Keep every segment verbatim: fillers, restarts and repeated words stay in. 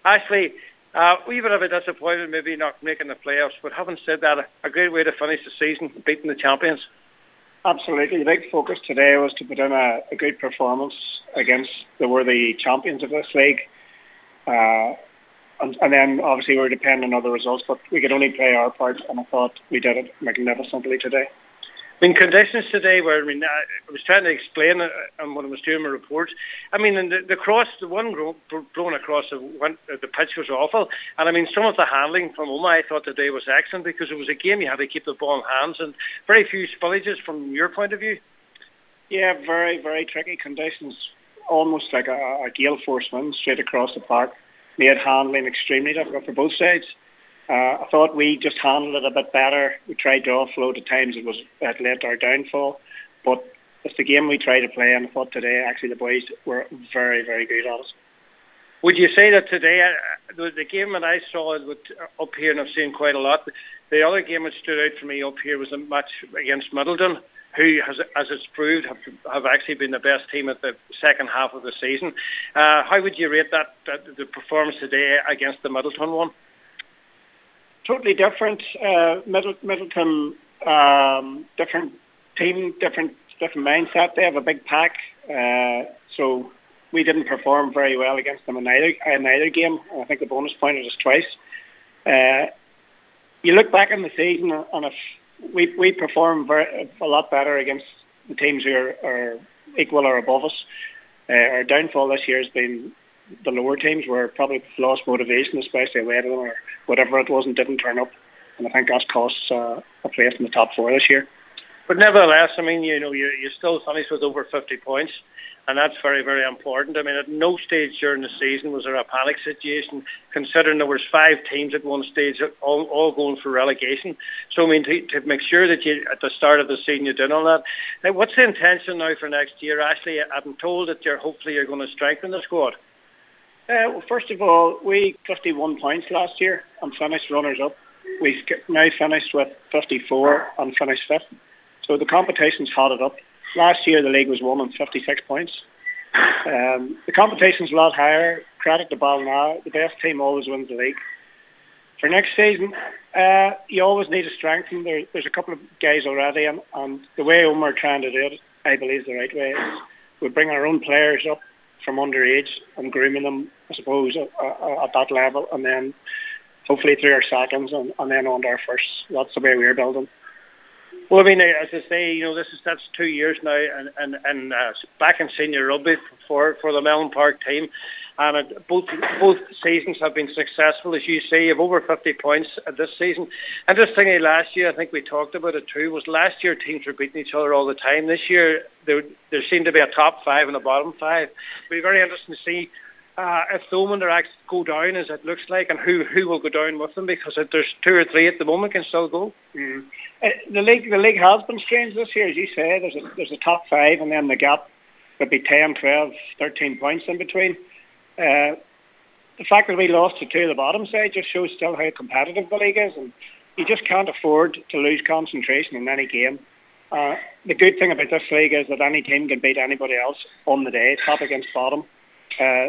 Ashley, uh, a wee bit of a disappointment maybe not making the playoffs, but having said that, a, a great way to finish the season, beating the champions. Absolutely. The big focus today was to put in a, a good performance against the worthy champions of this league. Uh, and, and then obviously we're depending on other results, but we could only play our part, and I thought we did it magnificently today. I mean, conditions today were, I mean, I was trying to explain it um, when I was doing my reports. I mean, the, the cross, the one blown across the, one, the pitch was awful. And I mean, some of the handling from Omagh I thought today was excellent, because it was a game you had to keep the ball in hands, and very few spillages from your point of view. Yeah, very, very tricky conditions. Almost like a, a gale force wind straight across the park. Made handling extremely difficult for both sides. Uh, I thought we just handled it a bit better. We tried to offload at times. It was it led to our downfall. But it's the game we tried to play, and I thought today actually the boys were very, very good at it. Would you say that today, uh, the, the game that I saw with, uh, up here, and I've seen quite a lot, the other game that stood out for me up here was a match against Middleton, who, has, as it's proved, have, have actually been the best team at the second half of the season. Uh, how would you rate that, that, the performance today against the Middleton one? Totally different. Uh, Middle, Middleton, um, different team, different different mindset. They have a big pack, uh, so we didn't perform very well against them in either in either game. I think the bonus pointed us twice. Uh, you look back in the season, and if we we perform very, a lot better against the teams who are, are equal or above us. Uh, our downfall this year has been the lower teams, were probably lost motivation, especially away to them, or whatever it was, and didn't turn up. And I think that's cost uh, a place in the top four this year. But nevertheless, I mean, you know, you you still finished with over fifty points, and that's very, very important. I mean, at no stage during the season was there a panic situation, considering there was five teams at one stage, all, all going for relegation. So, I mean, to, to make sure that you, at the start of the season, you did all that. Now, what's the intention now for next year, Ashley? I'm told that you're hopefully you're going to strengthen the squad. Uh, well, first of all, we fifty-one points last year and finished runners-up. We've now finished with fifty-four and finished fifth. So the competition's hotted up. Last year the league was won on fifty-six points. Um, the competition's a lot higher. Credit to Ballina. The best team always wins the league. For next season, uh, you always need to strengthen. There, there's a couple of guys already, and, and the way Omagh are trying to do it, I believe is the right way. We bring our own players up from underage and grooming them, I suppose, uh, uh, at that level, and then hopefully through our seconds and, and then on to our firsts. That's the way we're building. Well, I mean, as I say, you know, this is that's two years now, and and, and uh, back in senior rugby for for the Mellon Park team, and it, both both seasons have been successful. As you say, you have over fifty points this season. And this thing last year, I think we talked about it too, was last year teams were beating each other all the time. This year, there there seemed to be a top five and a bottom five. It'll be very interesting to see uh, if Thomond are actually go down, as it looks like, and who who will go down with them, because if there's two or three at the moment can still go. Mm. Uh, the league the league has been strange this year, as you say. There's a, there's a top five, and then the gap would be ten, twelve, thirteen points in between. Uh, the fact that we lost to two of the bottom side just shows still how competitive the league is, and you just can't afford to lose concentration in any game. Uh, the good thing about this league is that any team can beat anybody else on the day, top against bottom. Uh,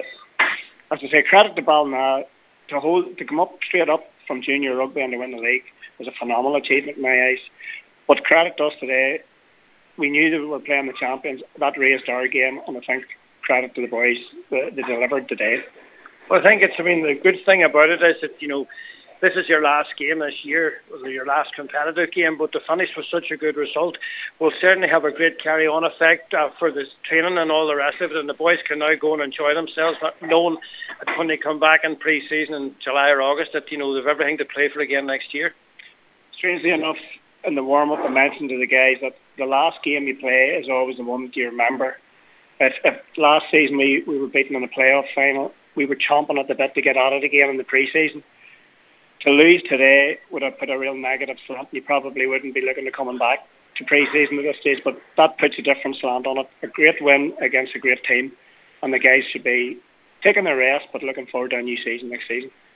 as I say, credit to Ballina to hold to come up straight up from junior rugby and to win the league was a phenomenal achievement in my eyes. But credit to us today, we knew that we were playing the champions. That raised our game, and I think credit to the boys that they delivered today. Well, I think it's, I mean, the good thing about it is that, you know, this is your last game this year, your last competitive game, but to finish with such a good result will certainly have a great carry-on effect uh, for the training and all the rest of it, and the boys can now go and enjoy themselves, not knowing that when they come back in pre-season in July or August that, you know, they've everything to play for again next year. Strangely enough, in the warm-up I mentioned to the guys that the last game you play is always the one that you remember. If, if last season we, we were beaten in the playoff final, we were chomping at the bit to get at it again in the pre-season. To lose today would have put a real negative slant. You probably wouldn't be looking to coming back to pre-season at this stage, but that puts a different slant on it. A great win against a great team, and the guys should be taking their rest but looking forward to a new season next season.